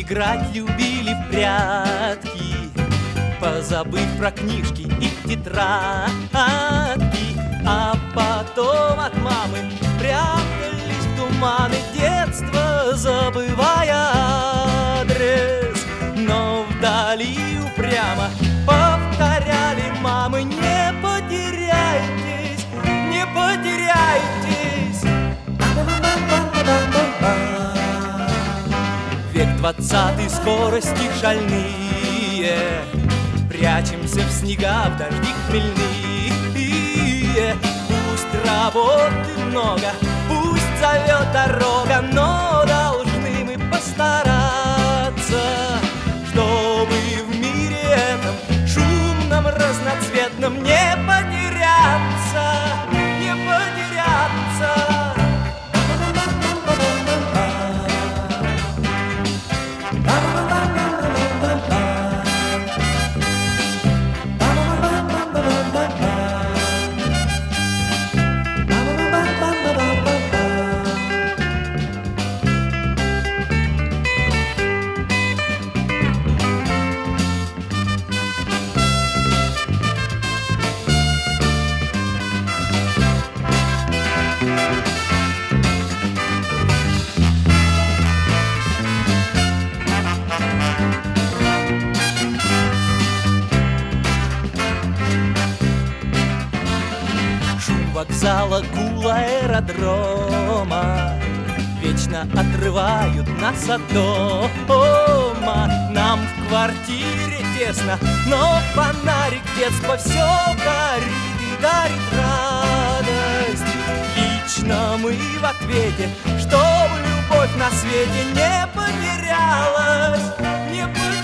играть любили в прятки, позабыв про книжки и тетрадки. А потом от мамы прятались в туманы детства, забывая адрес. Но вдали упрямо повторяли мамы: не потеряйтесь, не потеряйтесь. Век 20-й, скорости шальные, прячемся в снега, в дожди хмельные. Пусть работы много, пусть зовет дорога, но должны мы постараться, чтобы в мире этом шумном, разноцветном не потеряться, не потеряться. Вокзала, гула аэродрома вечно отрывают нас от дома. Нам в квартире тесно, но фонарик детства все горит и дарит радость. Лично мы в ответе, чтоб любовь на свете не потерялась, не потерялась.